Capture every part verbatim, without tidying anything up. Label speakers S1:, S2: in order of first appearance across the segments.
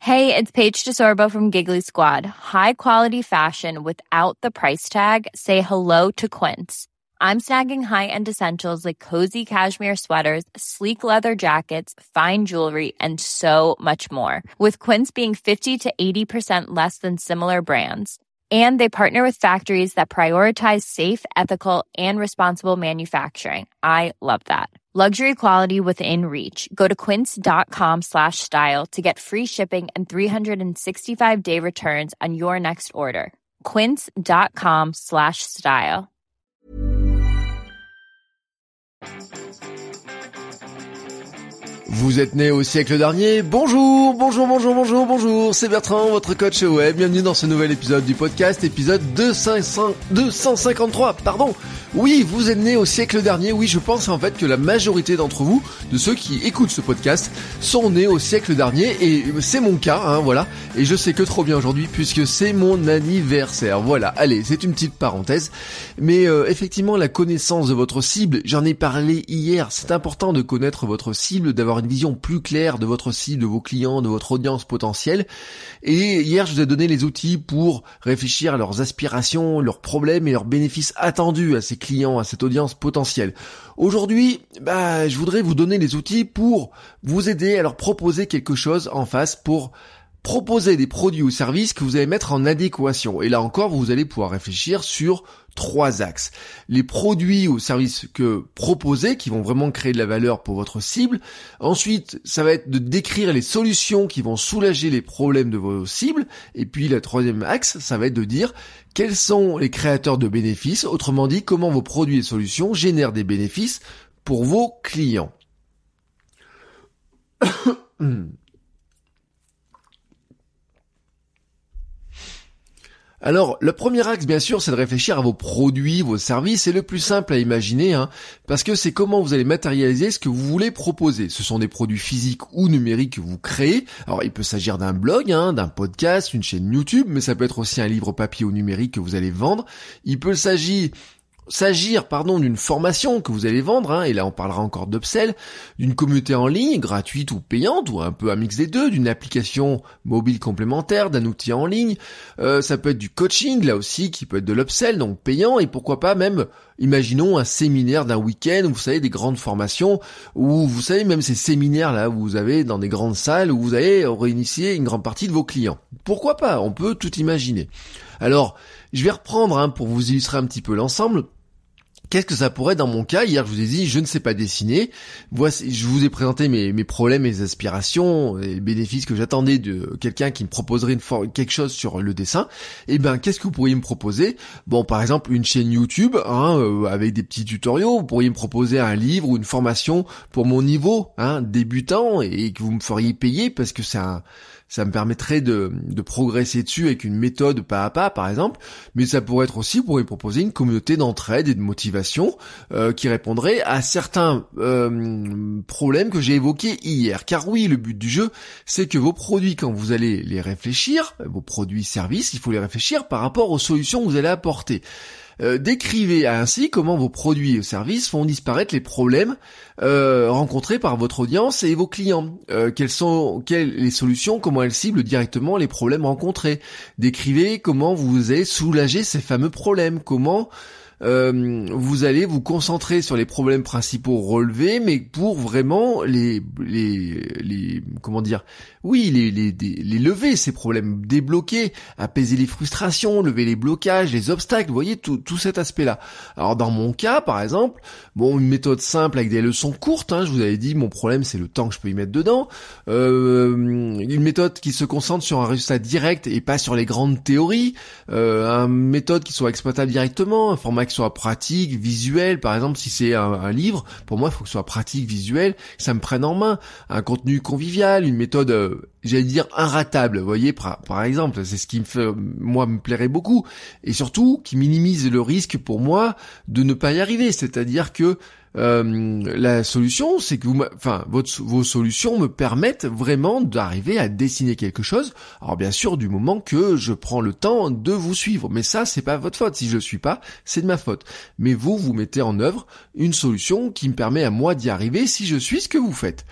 S1: Hey, it's Paige DeSorbo from Giggly Squad. High quality fashion without the price tag. Say hello to Quince. I'm snagging high-end essentials like cozy cashmere sweaters, sleek leather jackets, fine jewelry, and so much more. With Quince being fifty to eighty percent less than similar brands. And they partner with factories that prioritize safe, ethical, and responsible manufacturing. I love that. Luxury quality within reach. Go to quince.com slash style to get free shipping and three sixty-five day returns on your next order. Quince.com slash style.
S2: Vous êtes né au siècle dernier. Bonjour, bonjour, bonjour, bonjour, bonjour. C'est Bertrand, votre coach web. Bienvenue dans ce nouvel épisode du podcast, épisode deux cent cinquante-trois, pardon. Oui, vous êtes né au siècle dernier. Oui, je pense en fait que la majorité d'entre vous, de ceux qui écoutent ce podcast, sont nés au siècle dernier. Et c'est mon cas, hein, voilà. Et je sais que trop bien aujourd'hui puisque c'est mon anniversaire. Voilà, allez, c'est une petite parenthèse. Mais euh, effectivement, la connaissance de votre cible, j'en ai parlé hier. C'est important de connaître votre cible, d'avoir une vision plus claire de votre cible, de vos clients, de votre audience potentielle. Et hier, je vous ai donné les outils pour réfléchir à leurs aspirations, leurs problèmes et leurs bénéfices attendus à ces clients, à cette audience potentielle. Aujourd'hui, bah, je voudrais vous donner les outils pour vous aider à leur proposer quelque chose en face, pour proposer des produits ou services que vous allez mettre en adéquation. Et là encore, vous allez pouvoir réfléchir sur trois axes. Les produits ou services que proposez, qui vont vraiment créer de la valeur pour votre cible. Ensuite, ça va être de décrire les solutions qui vont soulager les problèmes de vos cibles. Et puis, le troisième axe, ça va être de dire quels sont les créateurs de bénéfices. Autrement dit, comment vos produits et solutions génèrent des bénéfices pour vos clients. Alors, le premier axe, bien sûr, c'est de réfléchir à vos produits, vos services. C'est le plus simple à imaginer, hein, parce que c'est comment vous allez matérialiser ce que vous voulez proposer. Ce sont des produits physiques ou numériques que vous créez. Alors, il peut s'agir d'un blog, hein, d'un podcast, une chaîne YouTube, mais ça peut être aussi un livre papier ou numérique que vous allez vendre. Il peut s'agir... S'agir, pardon, d'une formation que vous allez vendre, hein, et là on parlera encore d'upsell, d'une communauté en ligne, gratuite ou payante, ou un peu un mix des deux, d'une application mobile complémentaire, d'un outil en ligne, euh, ça peut être du coaching, là aussi, qui peut être de l'upsell, donc payant, et pourquoi pas même, imaginons un séminaire d'un week-end, où vous savez, des grandes formations, ou vous savez, même ces séminaires-là, où vous avez dans des grandes salles, où vous allez réinitier une grande partie de vos clients. Pourquoi pas, on peut tout imaginer. Alors, je vais reprendre, hein, pour vous illustrer un petit peu l'ensemble. Qu'est-ce que ça pourrait être dans mon cas? Hier, je vous ai dit, je ne sais pas dessiner. Voici, je vous ai présenté mes, mes problèmes, mes aspirations, et les bénéfices que j'attendais de quelqu'un qui me proposerait une for- quelque chose sur le dessin. Eh ben, qu'est-ce que vous pourriez me proposer? Bon, par exemple, une chaîne YouTube, hein, euh, avec des petits tutoriaux. Vous pourriez me proposer un livre ou une formation pour mon niveau, hein, débutant, et, et que vous me feriez payer parce que c'est un... ça me permettrait de, de progresser dessus avec une méthode pas à pas, par exemple. Mais ça pourrait être aussi, vous pourriez proposer une communauté d'entraide et de motivation euh, qui répondrait à certains euh, problèmes que j'ai évoqués hier. Car oui, le but du jeu, c'est que vos produits, quand vous allez les réfléchir, vos produits, services, il faut les réfléchir par rapport aux solutions que vous allez apporter. Euh, décrivez ainsi comment vos produits et services font disparaître les problèmes euh, rencontrés par votre audience et vos clients. Euh, quelles sont quelles les solutions, comment elles ciblent directement les problèmes rencontrés. Décrivez comment vous allez soulager ces fameux problèmes, comment Euh, vous allez vous concentrer sur les problèmes principaux relevés, mais pour vraiment les les les comment dire oui les les les lever, ces problèmes, débloquer, apaiser les frustrations, lever les blocages, les obstacles, vous voyez tout tout cet aspect-là. Alors dans mon cas, par exemple, bon, une méthode simple avec des leçons courtes, hein, je vous avais dit, mon problème c'est le temps que je peux y mettre dedans. Euh, une méthode qui se concentre sur un résultat direct et pas sur les grandes théories. Euh, une méthode qui soit exploitable directement, un format qui soit pratique, visuel, par exemple, si c'est un, un livre, pour moi, il faut que ce soit pratique, visuel, que ça me prenne en main, un contenu convivial, une méthode, euh, j'allais dire, inratable, vous voyez, par, par exemple, c'est ce qui me fait, moi, me plairait beaucoup, et surtout, qui minimise le risque pour moi de ne pas y arriver, c'est-à-dire que Euh, la solution, c'est que vous, enfin, votre, vos solutions me permettent vraiment d'arriver à dessiner quelque chose. Alors bien sûr, du moment que je prends le temps de vous suivre, mais ça, c'est pas votre faute. Si je le suis pas, c'est de ma faute. Mais vous, vous mettez en œuvre une solution qui me permet à moi d'y arriver si je suis ce que vous faites.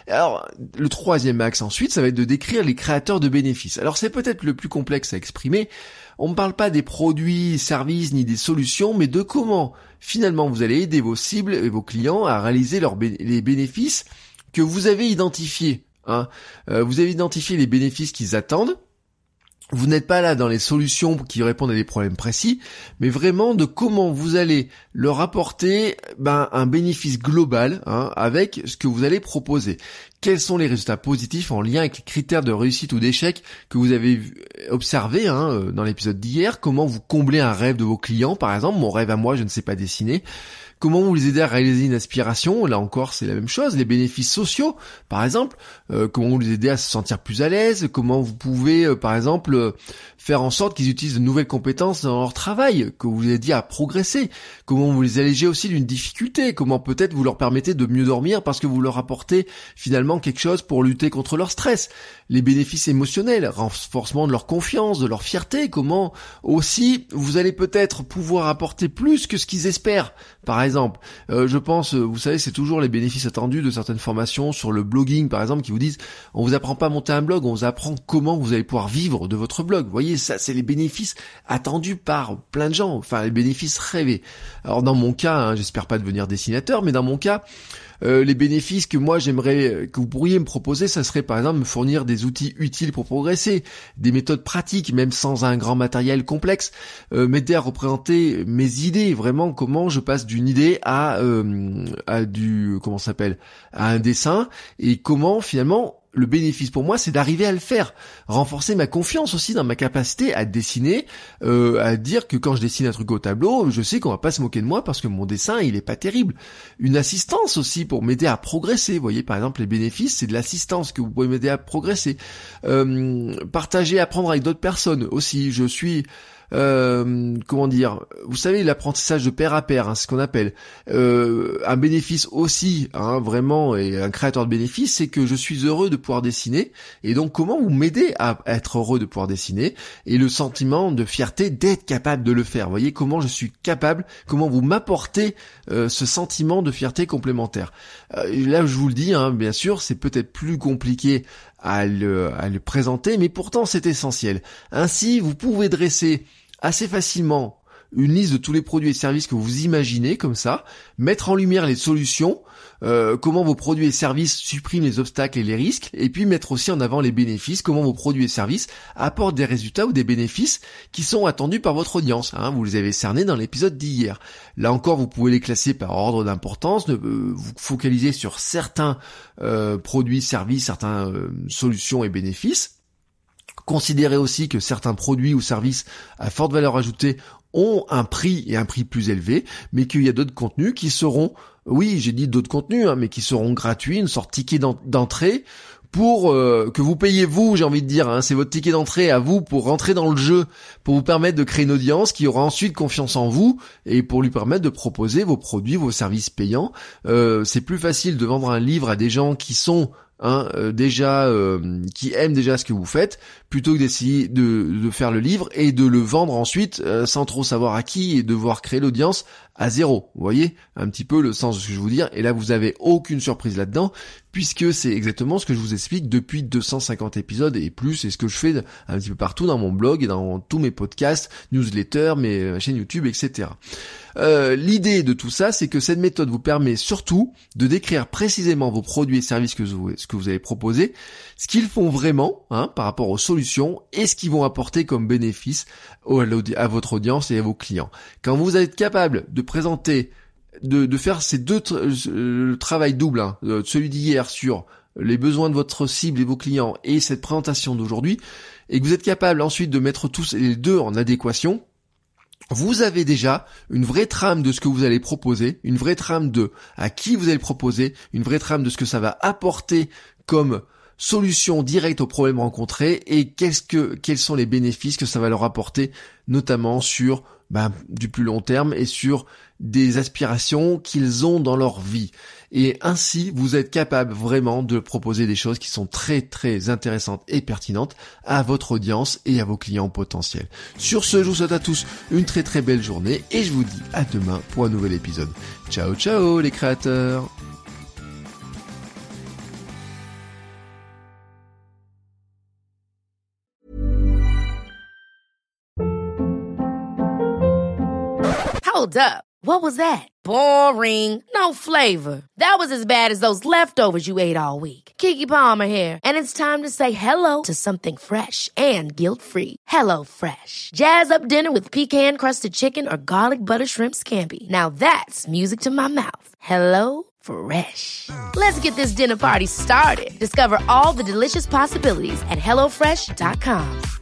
S2: Alors, le troisième axe ensuite, ça va être de décrire les créateurs de bénéfices. Alors, c'est peut-être le plus complexe à exprimer. On ne parle pas des produits, services, ni des solutions, mais de comment, finalement, vous allez aider vos cibles et vos clients à réaliser leurs bé- les bénéfices que vous avez identifiés. Hein. Euh, vous avez identifié les bénéfices qu'ils attendent. Vous n'êtes pas là dans les solutions qui répondent à des problèmes précis, mais vraiment de comment vous allez leur apporter ben, un bénéfice global hein, avec ce que vous allez proposer. Quels sont les résultats positifs en lien avec les critères de réussite ou d'échec que vous avez observés hein, dans l'épisode d'hier. Comment vous comblez un rêve de vos clients, par exemple. Mon rêve à moi, je ne sais pas dessiner. Comment vous les aidez à réaliser une aspiration, là encore c'est la même chose, les bénéfices sociaux par exemple, euh, comment vous les aidez à se sentir plus à l'aise, comment vous pouvez euh, par exemple euh, faire en sorte qu'ils utilisent de nouvelles compétences dans leur travail, que vous les aidez à progresser, comment vous les allégez aussi d'une difficulté, comment peut-être vous leur permettez de mieux dormir parce que vous leur apportez finalement quelque chose pour lutter contre leur stress, les bénéfices émotionnels, renforcement de leur confiance, de leur fierté, comment aussi vous allez peut-être pouvoir apporter plus que ce qu'ils espèrent. Par exemple, euh, je pense, vous savez, c'est toujours les bénéfices attendus de certaines formations sur le blogging, par exemple, qui vous disent on vous apprend pas à monter un blog, on vous apprend comment vous allez pouvoir vivre de votre blog. Vous voyez, ça, c'est les bénéfices attendus par plein de gens, enfin les bénéfices rêvés. Alors dans mon cas, hein, j'espère pas devenir dessinateur, mais dans mon cas, Euh, les bénéfices que moi j'aimerais que vous pourriez me proposer, ça serait par exemple me fournir des outils utiles pour progresser, des méthodes pratiques même sans un grand matériel complexe, euh, m'aider à représenter mes idées, vraiment comment je passe d'une idée à euh, à du comment ça s'appelle à un dessin et comment finalement le bénéfice pour moi, c'est d'arriver à le faire, renforcer ma confiance aussi dans ma capacité à dessiner, euh, à dire que quand je dessine un truc au tableau, je sais qu'on va pas se moquer de moi parce que mon dessin, il est pas terrible. Une assistance aussi pour m'aider à progresser. Vous voyez, par exemple, les bénéfices, c'est de l'assistance que vous pouvez m'aider à progresser. Euh, partager, apprendre avec d'autres personnes aussi. Je suis... Euh, comment dire, vous savez l'apprentissage de pair à pair, hein, c'est ce qu'on appelle euh, un bénéfice aussi, hein, vraiment, et un créateur de bénéfices, c'est que je suis heureux de pouvoir dessiner, et donc comment vous m'aidez à être heureux de pouvoir dessiner, et le sentiment de fierté d'être capable de le faire. Vous voyez comment je suis capable, comment vous m'apportez euh, ce sentiment de fierté complémentaire. Euh, là je vous le dis, hein, bien sûr, c'est peut-être plus compliqué à le, à le présenter, mais pourtant c'est essentiel. Ainsi, vous pouvez dresser assez facilement une liste de tous les produits et services que vous imaginez comme ça, mettre en lumière les solutions, euh, comment vos produits et services suppriment les obstacles et les risques, et puis mettre aussi en avant les bénéfices, comment vos produits et services apportent des résultats ou des bénéfices qui sont attendus par votre audience. Hein, vous les avez cernés dans l'épisode d'hier. Là encore, vous pouvez les classer par ordre d'importance, euh, vous focalisez sur certains euh, produits, services, certaines euh, solutions et bénéfices. Considérez aussi que certains produits ou services à forte valeur ajoutée ont un prix et un prix plus élevé, mais qu'il y a d'autres contenus qui seront, oui, j'ai dit d'autres contenus, hein, mais qui seront gratuits, une sorte de ticket d'entrée pour euh, que vous payez vous, j'ai envie de dire, hein, c'est votre ticket d'entrée à vous pour rentrer dans le jeu, pour vous permettre de créer une audience qui aura ensuite confiance en vous et pour lui permettre de proposer vos produits, vos services payants. Euh, c'est plus facile de vendre un livre à des gens qui sont Hein, euh, déjà euh, qui aiment déjà ce que vous faites, plutôt que d'essayer de, de faire le livre et de le vendre ensuite euh, sans trop savoir à qui et devoir créer l'audience à zéro. Vous voyez un petit peu le sens de ce que je veux dire, et là vous avez aucune surprise là-dedans, puisque c'est exactement ce que je vous explique depuis deux cent cinquante épisodes et plus, et ce que je fais un petit peu partout dans mon blog et dans tous mes podcasts, newsletters, mes chaînes YouTube, et cetera. Euh, l'idée de tout ça, c'est que cette méthode vous permet surtout de décrire précisément vos produits et services que vous, ce que vous avez proposé, ce qu'ils font vraiment hein, par rapport aux solutions et ce qu'ils vont apporter comme bénéfice au, à votre audience et à vos clients. Quand vous êtes capable de présenter, de, de faire ces deux tra- le travail double, hein, celui d'hier sur les besoins de votre cible et vos clients et cette présentation d'aujourd'hui, et que vous êtes capable ensuite de mettre tous les deux en adéquation, vous avez déjà une vraie trame de ce que vous allez proposer, une vraie trame de à qui vous allez le proposer, une vraie trame de ce que ça va apporter comme solution directe aux problèmes rencontrés et qu'est-ce que, quels sont les bénéfices que ça va leur apporter, notamment sur ben, du plus long terme et sur des aspirations qu'ils ont dans leur vie. Et ainsi, vous êtes capable vraiment de proposer des choses qui sont très très intéressantes et pertinentes à votre audience et à vos clients potentiels. Sur ce, je vous souhaite à tous une très très belle journée et je vous dis à demain pour un nouvel épisode. Ciao ciao les créateurs!
S3: Hold up. What was that? Boring. No flavor. That was as bad as those leftovers you ate all week. Keke Palmer here. And it's time to say hello to something fresh and guilt-free. Hello Fresh. Jazz up dinner with pecan-crusted chicken or garlic butter shrimp scampi. Now that's music to my mouth. Hello Fresh. Let's get this dinner party started. Discover all the delicious possibilities at hello fresh dot com.